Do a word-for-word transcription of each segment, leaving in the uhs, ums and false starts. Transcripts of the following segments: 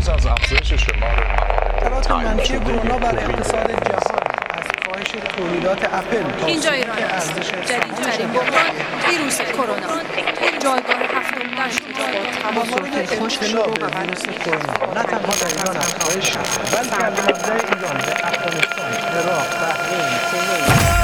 روز از افزایش شمار اثرات منفی کرونا بر اقتصاد جهان، از کاهش تولیدات اپل. اینجا ایران است. جدیدترین بحران ویروس کرونا. جایگاه هفتم در تمایل ابتلا به ویروس کرونا نه تنها در ایران افزایش یافته، بلکه از مبدأ ایران به افغانستان، عراق، بحرین، کویت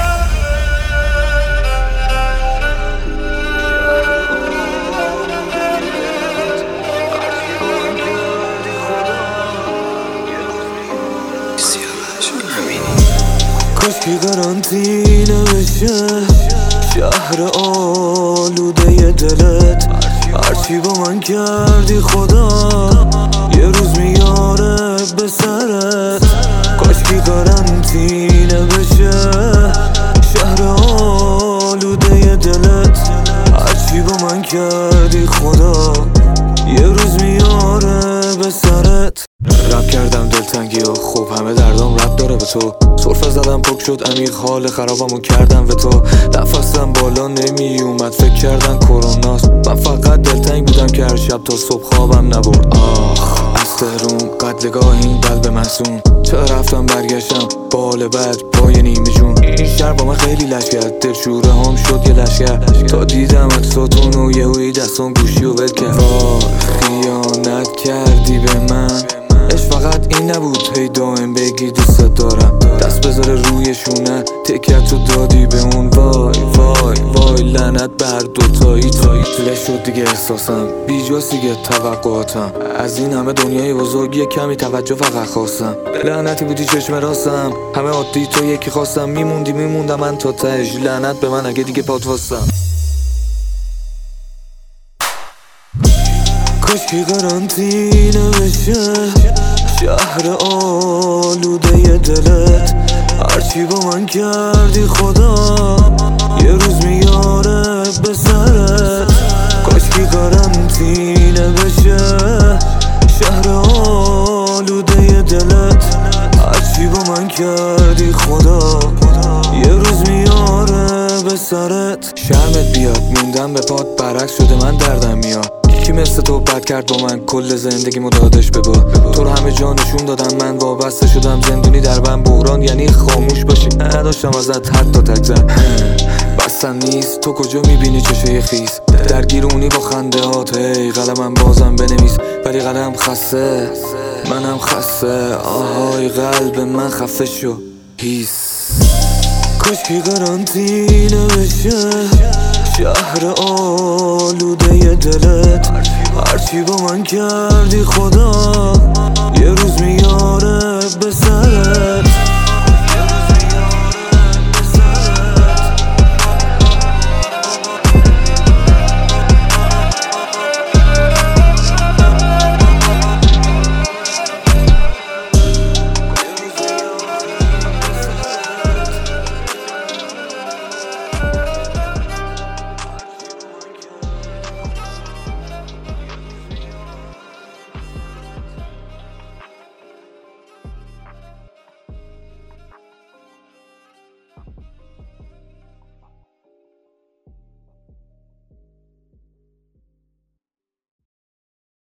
کاشکی قرنطینه بشه شهر آلوده دلت، هرچی با من کردی خدا یه روز میاره به سرت. کاشکی قرنطینه بشه شهر آلوده دلت، هرچی با من کردی خدا یه روز میاره به سرت. رب کردم دلتنگی و خوب همه دردام رب داره به تو، سرفه زدم پک شد عمیق حال خرابمو کردم به تو. نفسم بالا نمی اومد فکر کردن کروناست، من فقط دلتنگ بودم که هر شب تا صبح خوابم نبرد. آخ از تهرون قتلگاه این قلب محزون، چرا رفتم برگشتم بال بد پای نیمه جون. این شهر با من خیلی لش کرد، دلشوره هم شد یه لشکر، تا دیدم اکساتون و یهویی دستان گوشی و ول کرد. وای خیانت کردی به من، اش فقط این نبود هی دائم بگی دوست دارم، دست بذاره روی شونه تکیت رو دادی به اون. وای وای وای لعنت بر دوتایی تایی لش شد دیگه احساسم، بیجاست دیگه توقعاتم، از این همه دنیای بزرگ یه کمی توجه فقط خواستم. لعنتی بودی چشم راستم، همه عادی تو یکی خواستم، میموندی میموندم من تا تهش، لعنت به من اگه دیگه پات واستم. کاشکی قرنطینه بشه شهر آلوده دلت، هرچی با من کردی خدا یه روز میاره به سرت. کاشکی قرنطینه بشه شهر آلوده دلت، هرچی با من کردی خدا یه روز میاره به سرت. شرمت بیاد موندم به پات برعکس شده من دردم میاد، کی مثل تو بد کرد با من کل زندگی مدادش به با تو رو همه جا نشون دادم، من وابسته شدم زندونی در من بحران یعنی خاموش باشی، نداشتم ازت حتی تگذر بستن نیست. تو کجا میبینی چشه خیز درگیر اونی با خنده هات، هی قلمم بازم بنویس ولی قلم خسته منم خسته. آهای قلب من خفه شو هیس. کاشکی قرنطینه بشه شهر آلوده دلت، هرچی با من کردی خدا یه روز میاره به سرت.